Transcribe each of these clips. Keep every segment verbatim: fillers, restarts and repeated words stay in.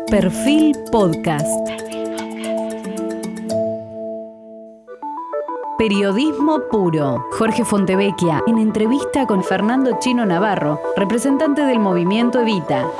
Perfil Podcast. Periodismo puro. Jorge Fontevecchia, en entrevista con Fernando Chino Navarro, representante del movimiento Evita.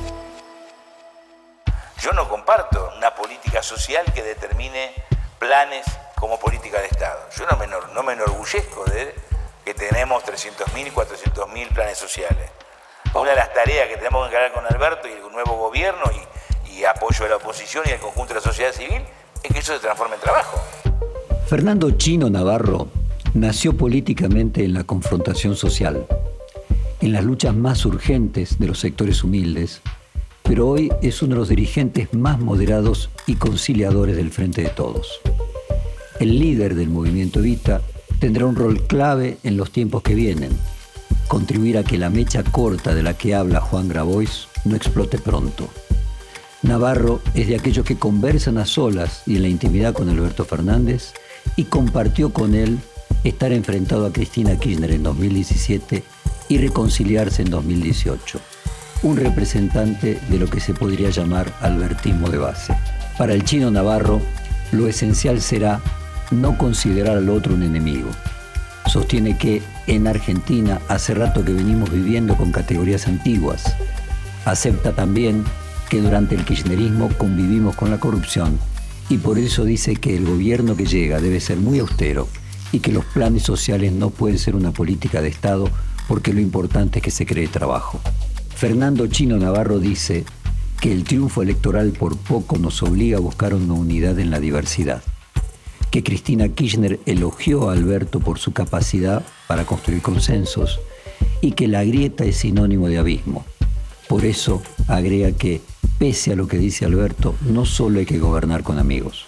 Yo no comparto una política social que determine planes como política de Estado. Yo no me, no me enorgullezco de que tenemos trescientos mil, cuatrocientos mil planes sociales. Una de las tareas que tenemos que encarar con Alberto y el nuevo gobierno y, y apoyo de la oposición y del conjunto de la sociedad civil es que eso se transforme en trabajo. Fernando Chino Navarro nació políticamente en la confrontación social, en las luchas más urgentes de los sectores humildes, pero hoy es uno de los dirigentes más moderados y conciliadores del Frente de Todos. El líder del movimiento Evita tendrá un rol clave en los tiempos que vienen, contribuir a que la mecha corta de la que habla Juan Grabois no explote pronto. Navarro es de aquellos que conversan a solas y en la intimidad con Alberto Fernández y compartió con él estar enfrentado a Cristina Kirchner en dos mil diecisiete y reconciliarse en dos mil dieciocho. Un representante de lo que se podría llamar albertismo de base. Para el Chino Navarro, lo esencial será no considerar al otro un enemigo. Sostiene que en Argentina hace rato que venimos viviendo con categorías antiguas. Acepta también que durante el kirchnerismo convivimos con la corrupción y por eso dice que el gobierno que llega debe ser muy austero y que los planes sociales no pueden ser una política de Estado porque lo importante es que se cree trabajo. Fernando Chino Navarro dice que el triunfo electoral por poco nos obliga a buscar una unidad en la diversidad, que Cristina Kirchner elogió a Alberto por su capacidad para construir consensos y que la grieta es sinónimo de abismo. Por eso agrega que, pese a lo que dice Alberto, no solo hay que gobernar con amigos.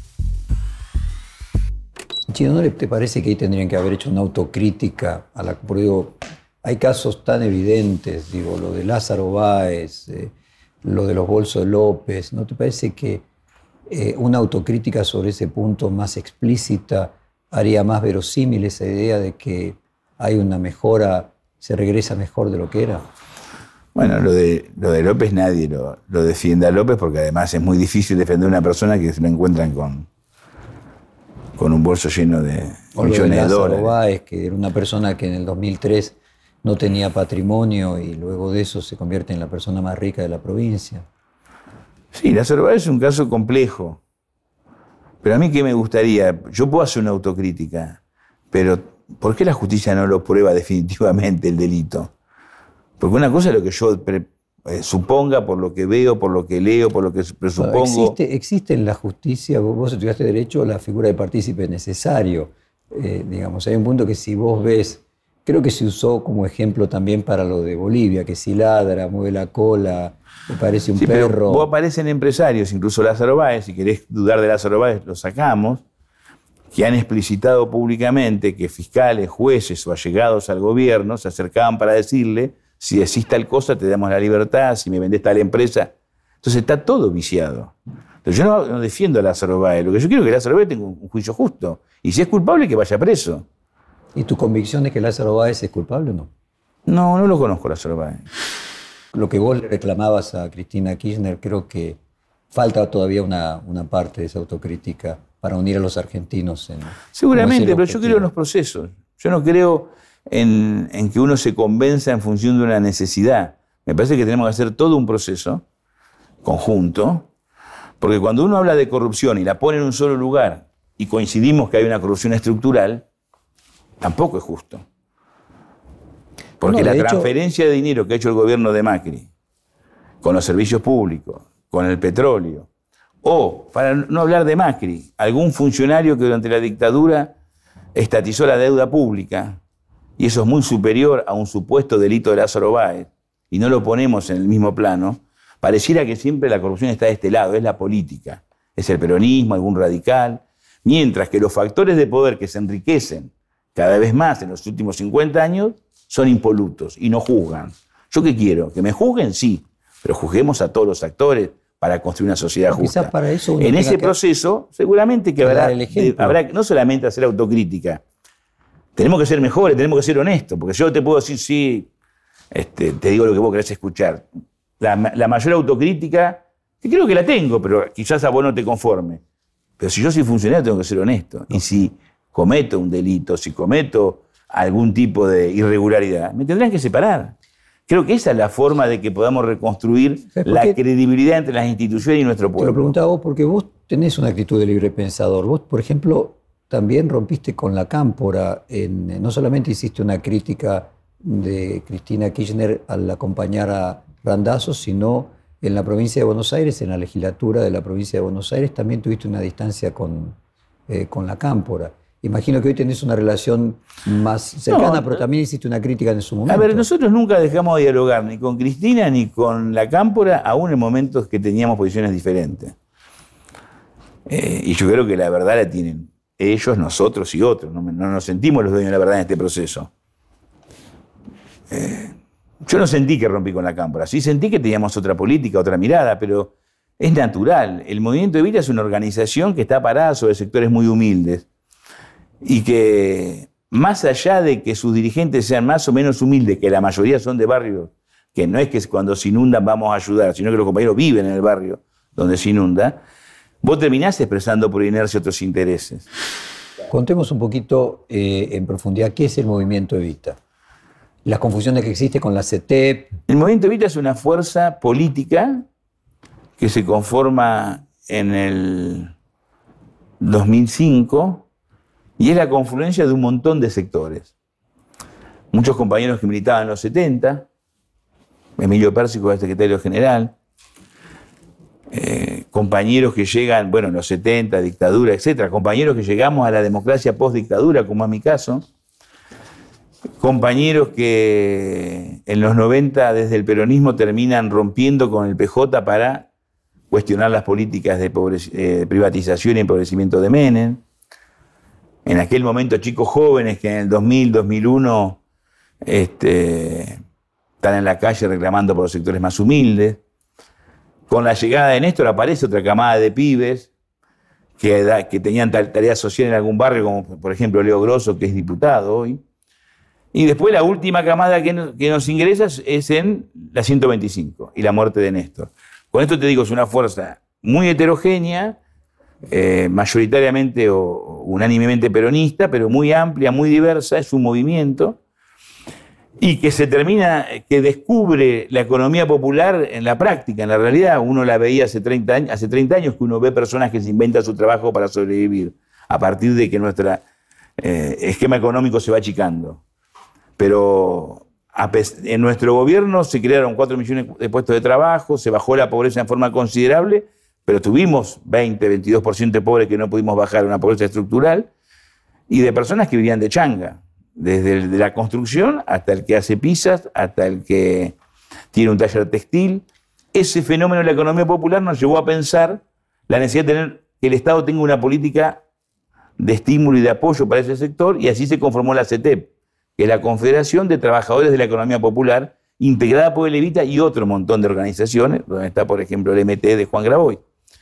Chino, ¿no te parece que ahí tendrían que haber hecho una autocrítica a la... Porque digo, hay casos tan evidentes, digo, lo de Lázaro Báez, eh, lo de los bolsos de López, ¿no te parece que eh, una autocrítica sobre ese punto más explícita haría más verosímil esa idea de que hay una mejora, se regresa mejor de lo que era? Bueno, lo de, lo de López nadie lo, lo defiende a López porque además es muy difícil defender a una persona que se lo encuentran con, con un bolso lleno de o millones de, de dólares. Báez, que era una persona que en el dos mil tres no tenía patrimonio y luego de eso se convierte en la persona más rica de la provincia. Sí, Lázaro Báez es un caso complejo. Pero a mí, ¿qué me gustaría? Yo puedo hacer una autocrítica, pero ¿por qué la justicia no lo prueba definitivamente el delito? Porque una cosa es lo que yo pre, eh, suponga, por lo que veo, por lo que leo, por lo que presupongo. Existe, existe en la justicia, vos, vos estudiaste Derecho, la figura de partícipe necesario. Eh, digamos, hay un punto que si vos ves, creo que se usó como ejemplo también para lo de Bolivia, que si ladra, mueve la cola, le parece un sí, perro. Pero vos aparecen empresarios, incluso Lázaro Báez, si querés dudar de Lázaro Báez, lo sacamos, que han explicitado públicamente que fiscales, jueces o allegados al gobierno se acercaban para decirle: si decís tal cosa, te damos la libertad, si me vendés tal empresa. Entonces está todo viciado. Pero yo no, no defiendo a Lázaro Báez. Lo que yo quiero es que Lázaro Báez tenga un juicio justo. Y si es culpable, que vaya preso. ¿Y tu convicción es que Lázaro Báez es culpable o no? No, no lo conozco, Lázaro Báez. Lo que vos le reclamabas a Cristina Kirchner, creo que falta todavía una, una parte de esa autocrítica para unir a los argentinos. En, Seguramente, pero yo creo en los procesos. Yo no creo En, en que uno se convenza en función de una necesidad. Me parece que tenemos que hacer todo un proceso conjunto, porque cuando uno habla de corrupción y la pone en un solo lugar y coincidimos que hay una corrupción estructural, tampoco es justo. Porque no, la transferencia hecho... de dinero que ha hecho el gobierno de Macri con los servicios públicos, con el petróleo, o, para no hablar de Macri, algún funcionario que durante la dictadura estatizó la deuda pública, y eso es muy superior a un supuesto delito de Lázaro Báez, y no lo ponemos en el mismo plano, pareciera que siempre la corrupción está de este lado, es la política, es el peronismo, algún radical, mientras que los factores de poder que se enriquecen cada vez más en los últimos cincuenta años son impolutos y no juzgan. ¿Yo qué quiero? ¿Que me juzguen? Sí, pero juzguemos a todos los actores para construir una sociedad no, justa. Quizás para eso en ese proceso, seguramente que habrá, de, habrá no solamente hacer autocrítica, tenemos que ser mejores, tenemos que ser honestos, porque yo te puedo decir, sí, este, te digo lo que vos querés escuchar. La, la mayor autocrítica que creo que la tengo, pero quizás a vos no te conforme. Pero si yo soy funcionario tengo que ser honesto. No. Y si cometo un delito, si cometo algún tipo de irregularidad, me tendrán que separar. Creo que esa es la forma de que podamos reconstruir la credibilidad entre las instituciones y nuestro pueblo. Te lo preguntaba vos porque vos tenés una actitud de libre pensador. Vos, por ejemplo, también rompiste con la cámpora. En, no solamente hiciste una crítica de Cristina Kirchner al acompañar a Randazzo, sino en la provincia de Buenos Aires, en la legislatura de la provincia de Buenos Aires, también tuviste una distancia con, eh, con la cámpora. Imagino que hoy tenés una relación más cercana, no, pero también hiciste una crítica en su momento. A ver, nosotros nunca dejamos de dialogar ni con Cristina ni con la cámpora, aún en momentos que teníamos posiciones diferentes. Eh, y yo creo que la verdad la tienen ellos, nosotros y otros. No, no nos sentimos los dueños de la verdad en este proceso. Eh, yo no sentí que rompí con la cámpora. Sí sentí que teníamos otra política, otra mirada, pero es natural. El Movimiento Evita es una organización que está parada sobre sectores muy humildes. Y que más allá de que sus dirigentes sean más o menos humildes, que la mayoría son de barrios, que no es que cuando se inundan vamos a ayudar, sino que los compañeros viven en el barrio donde se inunda, vos terminás expresando por inercia otros intereses. Contemos un poquito eh, en profundidad qué es el Movimiento Evita. Las confusiones que existe con la C E T E P. El Movimiento Evita es una fuerza política que se conforma en el dos mil cinco y es la confluencia de un montón de sectores. Muchos compañeros que militaban en los setenta, Emilio Pérsico era secretario general, eh, compañeros que llegan, bueno, en los setenta, dictadura, etcétera, compañeros que llegamos a la democracia post-dictadura, como es mi caso, compañeros que en los noventa desde el peronismo terminan rompiendo con el P J para cuestionar las políticas de eh, privatización y empobrecimiento de Menem. En aquel momento chicos jóvenes que en el dos mil, dos mil uno este, están en la calle reclamando por los sectores más humildes. Con la llegada de Néstor aparece otra camada de pibes que, da, que tenían tareas sociales en algún barrio, como por ejemplo Leo Grosso, que es diputado hoy. Y después la última camada que nos, que nos ingresa es en la ciento veinticinco y la muerte de Néstor. Con esto te digo, es una fuerza muy heterogénea, eh, mayoritariamente o unánimemente peronista, pero muy amplia, muy diversa, es un movimiento, y que se termina, que descubre la economía popular en la práctica, en la realidad. Uno la veía hace treinta años, hace treinta años que uno ve personas que se inventan su trabajo para sobrevivir, a partir de que nuestro eh, esquema económico se va achicando. Pero en nuestro gobierno se crearon cuatro millones de puestos de trabajo, se bajó la pobreza en forma considerable, pero tuvimos veinte, veintidós por ciento de pobres que no pudimos bajar, una pobreza estructural, y de personas que vivían de changa, desde el de la construcción hasta el que hace pizzas, hasta el que tiene un taller textil. Ese fenómeno de la economía popular nos llevó a pensar la necesidad de tener, que el Estado tenga una política de estímulo y de apoyo para ese sector, y así se conformó la C E T E P, que es la Confederación de Trabajadores de la Economía Popular, integrada por el Evita y otro montón de organizaciones, donde está, por ejemplo, el M T de Juan Graboy.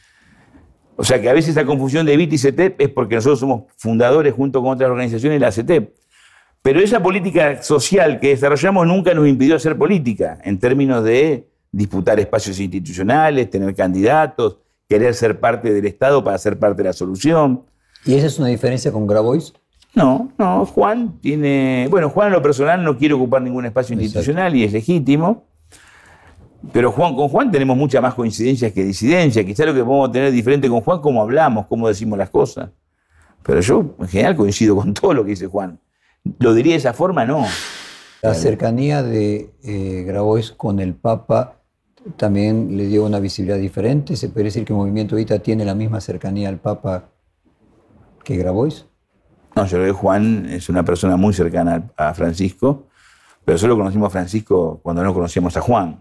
O sea que a veces esa confusión de Evita y C E T E P es porque nosotros somos fundadores junto con otras organizaciones de la C E T E P. Pero esa política social que desarrollamos nunca nos impidió hacer política, en términos de disputar espacios institucionales, tener candidatos, querer ser parte del Estado para ser parte de la solución. ¿Y esa es una diferencia con Grabois? No, no, Juan tiene... Bueno, Juan en lo personal no quiere ocupar ningún espacio institucional. Exacto. Y es legítimo. Pero Juan, con Juan tenemos muchas más coincidencias que disidencias. Quizá lo que podemos tener diferente con Juan, cómo hablamos, cómo decimos las cosas. Pero yo, en general, coincido con todo lo que dice Juan. ¿Lo diría de esa forma? No. La cercanía de eh, Grabois con el Papa también le dio una visibilidad diferente. ¿Se puede decir que el Movimiento Evita tiene la misma cercanía al Papa que Grabois? No, yo creo que Juan es una persona muy cercana a Francisco, pero solo conocimos a Francisco cuando no conocíamos a Juan.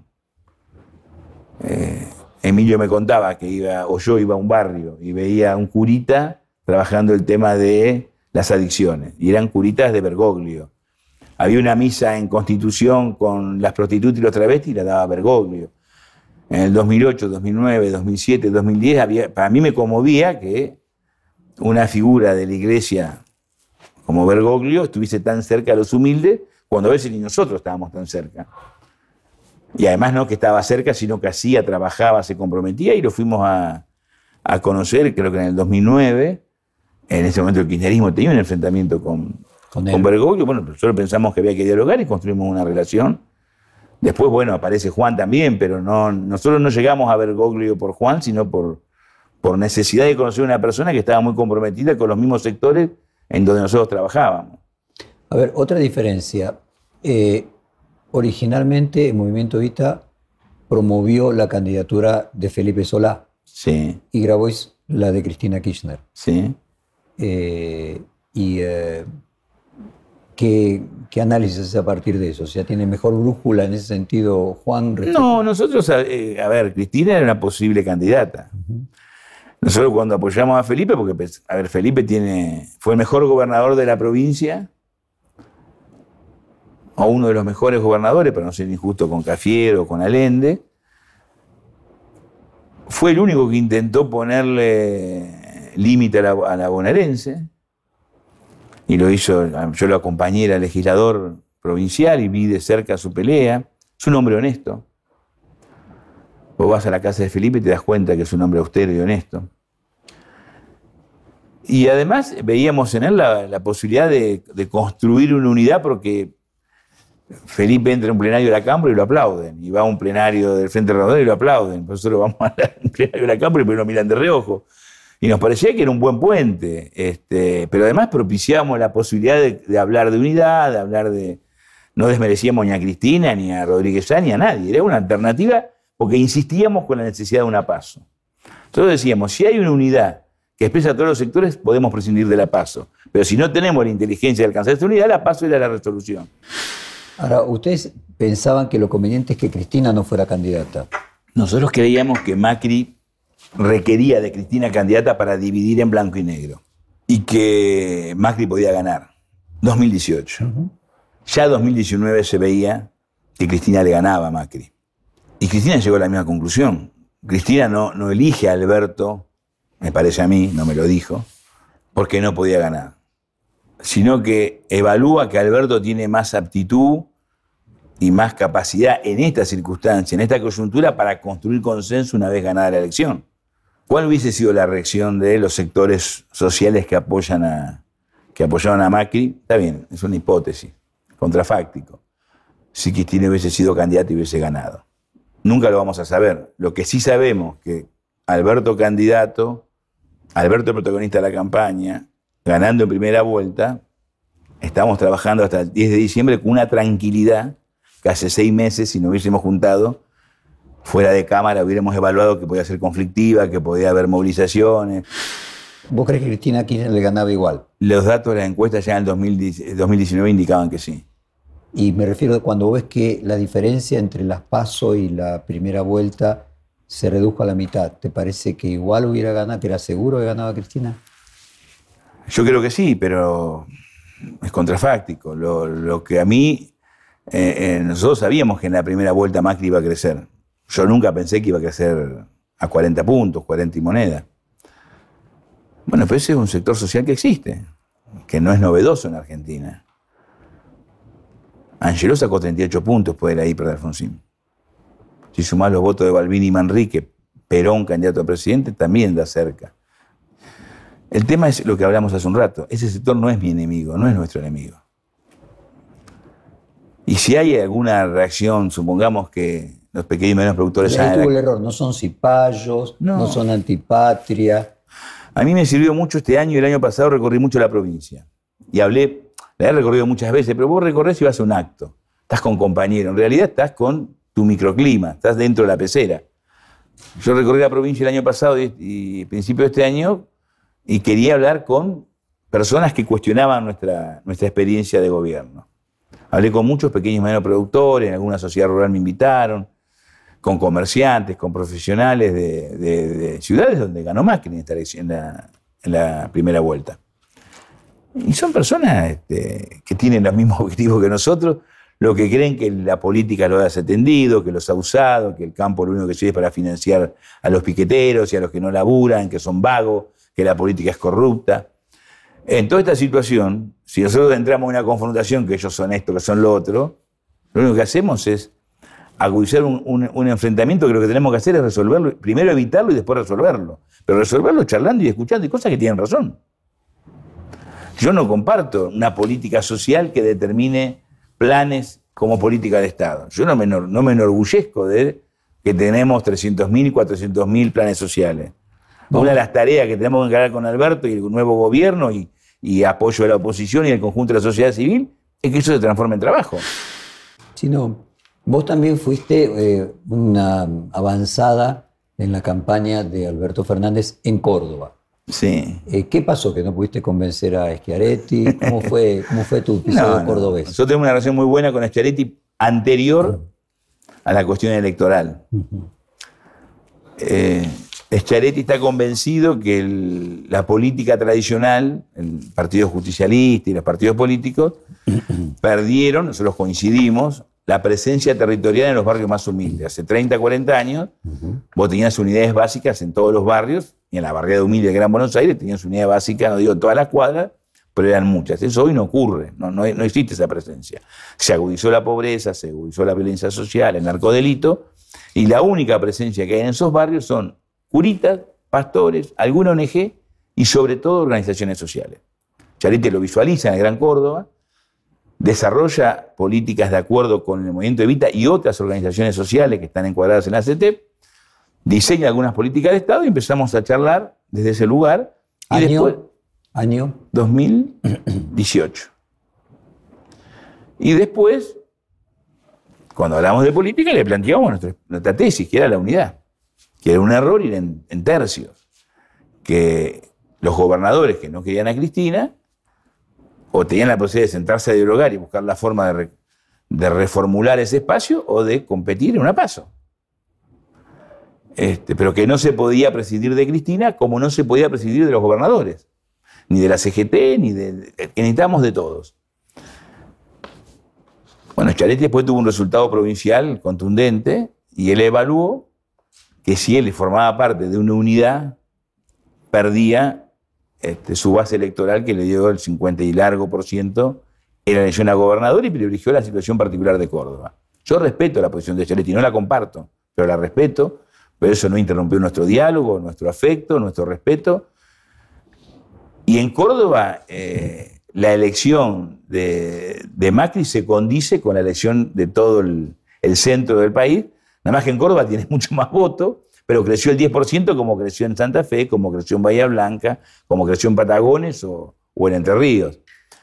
Eh, Emilio me contaba que iba, o yo iba a un barrio y veía a un curita trabajando el tema de las adicciones, y eran curitas de Bergoglio. Había una misa en Constitución con las prostitutas y los travestis y la daba Bergoglio. En el dos mil ocho, dos mil nueve, dos mil siete, dos mil diez, había, para mí me conmovía que una figura de la iglesia como Bergoglio estuviese tan cerca a los humildes, cuando a veces ni nosotros estábamos tan cerca. Y además no que estaba cerca, sino que hacía, trabajaba, se comprometía, y lo fuimos a, a conocer, creo que en el dos mil nueve. En ese momento el kirchnerismo tenía un enfrentamiento con, con, con Bergoglio. Bueno, nosotros pensamos que había que dialogar y construimos una relación. Después, bueno, aparece Juan también, pero no, nosotros no llegamos a Bergoglio por Juan, sino por, por necesidad de conocer a una persona que estaba muy comprometida con los mismos sectores en donde nosotros trabajábamos. A ver, otra diferencia. Eh, originalmente el Movimiento Evita promovió la candidatura de Felipe Solá. Sí. Y Grabois la de Cristina Kirchner. Sí. Eh, y eh, ¿qué, ¿qué análisis hace a partir de eso? O sea, ¿tiene mejor brújula en ese sentido Juan? Respecto? No, nosotros, eh, a ver, Cristina era una posible candidata. Uh-huh. Nosotros cuando apoyamos a Felipe, porque, a ver, Felipe tiene, fue el mejor gobernador de la provincia, o uno de los mejores gobernadores, para no ser injusto con Cafiero o con Allende. Fue el único que intentó ponerle límite a la, a la bonaerense, y lo hizo. Yo lo acompañé, era legislador provincial y vi de cerca su pelea. Es un hombre honesto. Vos vas a la casa de Felipe y te das cuenta que es un hombre austero y honesto. Y además veíamos en él la, la posibilidad de, de construir una unidad, porque Felipe entra en un plenario de la Cámpora y lo aplauden, y va a un plenario del Frente Renovador y lo aplauden. Nosotros vamos a un plenario de la Cámpora y pero lo miran de reojo. Y nos parecía que era un buen puente, este, pero además propiciamos la posibilidad de, de hablar de unidad, de hablar de... No desmerecíamos ni a Cristina, ni a Rodríguez Sá, ni a nadie. Era una alternativa porque insistíamos con la necesidad de una PASO. Nosotros decíamos, si hay una unidad que expresa a todos los sectores, podemos prescindir de la PASO. Pero si no tenemos la inteligencia de alcanzar esta unidad, la PASO era la resolución. Ahora, ¿ustedes pensaban que lo conveniente es que Cristina no fuera candidata? Nosotros creíamos que Macri requería de Cristina candidata para dividir en blanco y negro, y que Macri podía ganar. dos mil dieciocho. Uh-huh. Ya dos mil diecinueve se veía que Cristina le ganaba a Macri. Y Cristina llegó a la misma conclusión. Cristina no, no elige a Alberto, me parece a mí, no me lo dijo, porque no podía ganar, sino que evalúa que Alberto tiene más aptitud y más capacidad en esta circunstancia, en esta coyuntura, para construir consenso una vez ganada la elección. ¿Cuál hubiese sido la reacción de los sectores sociales que apoyan a, que apoyaron a Macri? Está bien, es una hipótesis, contrafáctico. Si Cristina hubiese sido candidata y hubiese ganado. Nunca lo vamos a saber. Lo que sí sabemos que Alberto candidato, Alberto protagonista de la campaña, ganando en primera vuelta, estamos trabajando hasta el diez de diciembre con una tranquilidad que hace seis meses, si nos hubiésemos juntado fuera de cámara, hubiéramos evaluado que podía ser conflictiva, que podía haber movilizaciones. ¿Vos crees que Cristina Kirchner le ganaba igual? Los datos de la encuesta ya en el dos mil diecinueve indicaban que sí. Y me refiero a cuando ves que la diferencia entre las PASO y la primera vuelta se redujo a la mitad, ¿te parece que igual hubiera ganado, que era seguro que ganaba Cristina? Yo creo que sí, pero es contrafáctico. Lo, lo que a mí, eh, eh, nosotros sabíamos que en la primera vuelta Macri iba a crecer. Yo nunca pensé que iba a crecer a cuarenta puntos, cuarenta y moneda. Bueno, pero ese es un sector social que existe, que no es novedoso en Argentina. Angeló sacó treinta y ocho puntos después de la hiper de Alfonsín. Si sumás los votos de Balbini y Manrique, Perón, candidato a presidente, también da cerca. El tema es lo que hablamos hace un rato. Ese sector no es mi enemigo, no es nuestro enemigo. Y si hay alguna reacción, supongamos que los pequeños y medianos productores... Ahí tuvo el error, no son cipayos, no. no son antipatria. A mí me sirvió mucho este año y el año pasado recorrí mucho la provincia. Y hablé, la he recorrido muchas veces, pero vos recorres y vas a un acto. Estás con compañeros, en realidad estás con tu microclima, estás dentro de la pecera. Yo recorrí la provincia el año pasado y, y principio de este año y quería hablar con personas que cuestionaban nuestra, nuestra experiencia de gobierno. Hablé con muchos pequeños y medianos productores, en alguna sociedad rural me invitaron, con comerciantes, con profesionales de, de, de ciudades donde ganó Macri en, esta elección, en, la, en la primera vuelta. Y son personas este, que tienen los mismos objetivos que nosotros, lo que creen que la política lo ha desatendido, que los ha usado, que el campo lo único que sirve es para financiar a los piqueteros y a los que no laburan, que son vagos, que la política es corrupta. En toda esta situación, si nosotros entramos en una confrontación que ellos son esto, que son lo otro, lo único que hacemos es agudizar un, un, un enfrentamiento que lo que tenemos que hacer es resolverlo, primero evitarlo y después resolverlo. Pero resolverlo charlando y escuchando y cosas que tienen razón. Yo no comparto una política social que determine planes como política de Estado. Yo no me, no me enorgullezco de que tenemos trescientos mil, cuatrocientos mil planes sociales. Una de las tareas que tenemos que encarar con Alberto y el nuevo gobierno y, y apoyo de la oposición y el conjunto de la sociedad civil es que eso se transforme en trabajo. Chino, vos también fuiste eh, una avanzada en la campaña de Alberto Fernández en Córdoba. Sí. Eh, ¿Qué pasó que no pudiste convencer a Schiaretti? ¿Cómo fue, cómo fue tu episodio no, cordobés? No. Nosotros tenemos una relación muy buena con Schiaretti anterior a la cuestión electoral. Uh-huh. eh, Schiaretti está convencido que el, la política tradicional, el Partido Justicialista y los partidos políticos, uh-huh. perdieron, nosotros coincidimos, la presencia territorial en los barrios más humildes. Hace treinta, cuarenta años, uh-huh. vos tenías unidades básicas en todos los barrios, y en la barriada humilde de Gran Buenos Aires tenías unidades básicas, no digo todas las cuadras, pero eran muchas. Eso hoy no ocurre, no, no, no existe esa presencia. Se agudizó la pobreza, se agudizó la violencia social, el narcodelito, y la única presencia que hay en esos barrios son curitas, pastores, alguna O N Ge y sobre todo organizaciones sociales. Schiaretti lo visualiza en el Gran Córdoba, desarrolla políticas de acuerdo con el Movimiento Evita y otras organizaciones sociales que están encuadradas en la C E T E P, diseña algunas políticas de Estado y empezamos a charlar desde ese lugar. Y ¿Año? después, ¿Año? dos mil dieciocho. Y después, cuando hablamos de política, le planteamos nuestra, nuestra tesis, que era la unidad, que era un error ir en, en tercios, que los gobernadores que no querían a Cristina o tenían la posibilidad de sentarse a dialogar y buscar la forma de, re, de reformular ese espacio o de competir en una PASO. Este, pero que no se podía prescindir de Cristina como no se podía prescindir de los gobernadores, ni de la C G T, ni de... que necesitamos de todos. Bueno, Schiaretti después tuvo un resultado provincial contundente y él evaluó que si él formaba parte de una unidad, perdía este, su base electoral que le dio el cincuenta y largo por ciento en la elección a gobernador y privilegió la situación particular de Córdoba. Yo respeto la posición de Schiaretti, no la comparto, pero la respeto, pero eso no interrumpió nuestro diálogo, nuestro afecto, nuestro respeto. Y en Córdoba, eh, la elección de, de Macri se condice con la elección de todo el, el centro del país. Nada más que en Córdoba tiene mucho más votos, pero creció el diez por ciento como creció en Santa Fe, como creció en Bahía Blanca, como creció en Patagones o, o en Entre Ríos.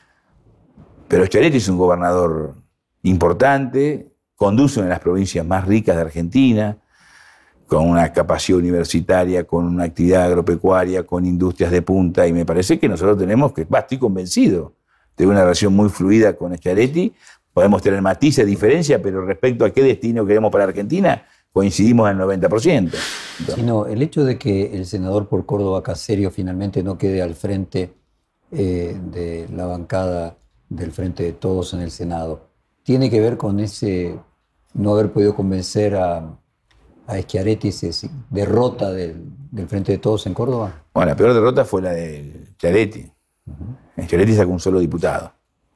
Pero Schiaretti es un gobernador importante, conduce una de las provincias más ricas de Argentina, con una capacidad universitaria, con una actividad agropecuaria, con industrias de punta, y me parece que nosotros tenemos que, bah, estoy convencido, tengo una relación muy fluida con Schiaretti, podemos tener matices, diferencias, pero respecto a qué destino queremos para Argentina, coincidimos en el noventa por ciento. Sí, no, el hecho de que el senador por Córdoba, Caserio, finalmente no quede al frente eh, de la bancada del Frente de Todos en el Senado, ¿tiene que ver con ese no haber podido convencer a, a Schiaretti, esa derrota del, del Frente de Todos en Córdoba? Bueno, la peor derrota fue la de Schiaretti. Uh-huh. Schiaretti sacó un solo diputado.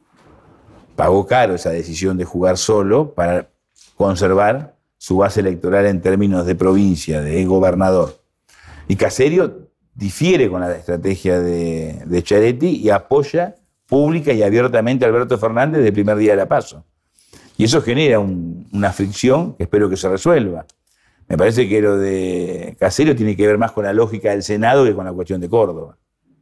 Pagó caro esa decisión de jugar solo para conservar su base electoral en términos de provincia, de gobernador. Y Caserio difiere con la estrategia de, de Schiaretti y apoya pública y abiertamente a Alberto Fernández desde el primer día de la PASO. Y eso genera un, una fricción que espero que se resuelva. Me parece que lo de Caserio tiene que ver más con la lógica del Senado que con la cuestión de Córdoba.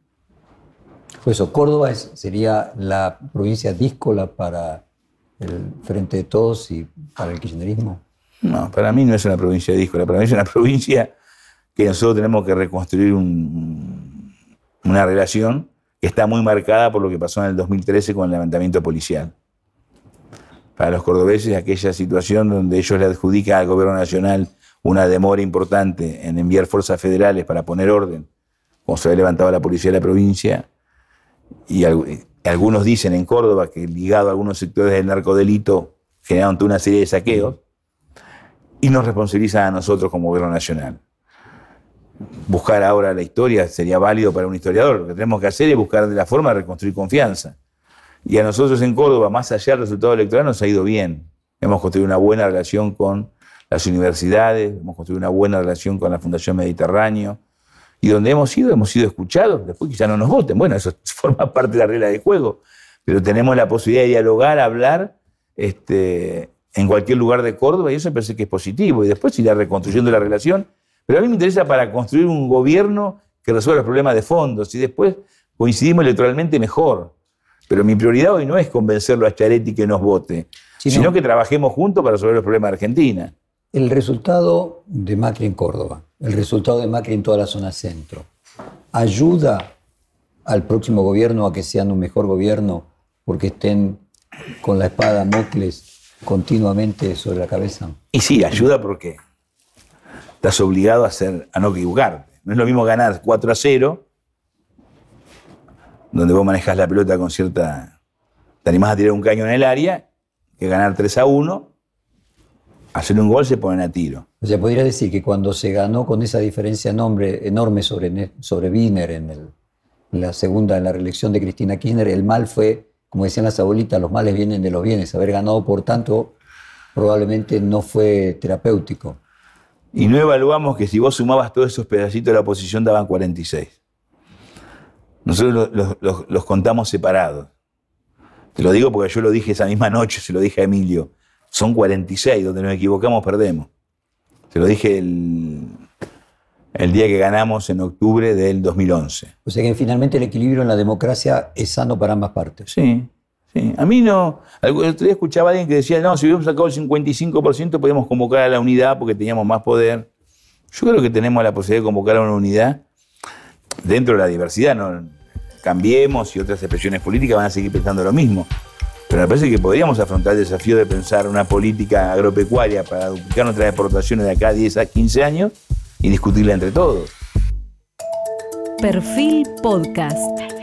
Pues eso, Córdoba es, sería la provincia díscola para el Frente de Todos y para el kirchnerismo. No, para mí no es una provincia díscola, para mí es una provincia que nosotros tenemos que reconstruir un, una relación que está muy marcada por lo que pasó en el dos mil trece con el levantamiento policial. Para los cordobeses, aquella situación donde ellos le adjudican al gobierno nacional una demora importante en enviar fuerzas federales para poner orden, como se había levantado la policía de la provincia, y algunos dicen en Córdoba que ligado a algunos sectores del narcodelito generaron toda una serie de saqueos, y nos responsabilizan a nosotros como gobierno nacional. Buscar ahora la historia sería válido para un historiador. Lo que tenemos que hacer es buscar la forma de reconstruir confianza. Y a nosotros en Córdoba, más allá del resultado electoral, nos ha ido bien. hemos construido una buena relación con las universidades, hemos construido una buena relación con la Fundación Mediterráneo, y donde hemos ido, hemos sido escuchados, después quizá no nos voten, bueno, eso forma parte de la regla de juego, pero tenemos la posibilidad de dialogar, hablar este, en cualquier lugar de Córdoba, y eso me parece que es positivo, y después irá reconstruyendo la relación, pero a mí me interesa para construir un gobierno que resuelva los problemas de fondo, si después coincidimos electoralmente mejor, pero mi prioridad hoy no es convencerlo a Schiaretti que nos vote, sí, sino no. que trabajemos juntos para resolver los problemas de Argentina. El resultado de Macri en Córdoba, el resultado de Macri en toda la zona centro, ¿ayuda al próximo gobierno a que sean un mejor gobierno porque estén con la espada Damocles continuamente sobre la cabeza? Y sí, ayuda porque estás obligado a, hacer, a no equivocarte. No es lo mismo ganar cuatro a cero, donde vos manejás la pelota con cierta... te animás a tirar un caño en el área, que ganar tres a uno, hacer un gol se ponen a tiro. O sea, podría decir que cuando se ganó con esa diferencia enorme, enorme sobre, sobre Wiener en, el, en la segunda, en la reelección de Cristina Kirchner, el mal fue, como decían las abuelitas, los males vienen de los bienes. Haber ganado, por tanto, probablemente no fue terapéutico. Y no evaluamos que si vos sumabas todos esos pedacitos de la oposición daban cuarenta y seis. Nosotros los, los, los contamos separados. Te lo digo porque yo lo dije esa misma noche, se lo dije a Emilio. Son cuarenta y seis, donde nos equivocamos perdemos. Se lo dije el, el día que ganamos en octubre del dos mil once. O sea que finalmente el equilibrio en la democracia es sano para ambas partes. Sí, sí. A mí no... El otro día escuchaba a alguien que decía, no, si hubiéramos sacado el cincuenta y cinco por ciento podíamos convocar a la unidad porque teníamos más poder. Yo creo que tenemos la posibilidad de convocar a una unidad dentro de la diversidad. ¿No? Cambiemos y otras expresiones políticas van a seguir pensando lo mismo. Pero me parece que podríamos afrontar el desafío de pensar una política agropecuaria para duplicar nuestras exportaciones de acá a diez a quince años y discutirla entre todos. Perfil Podcast.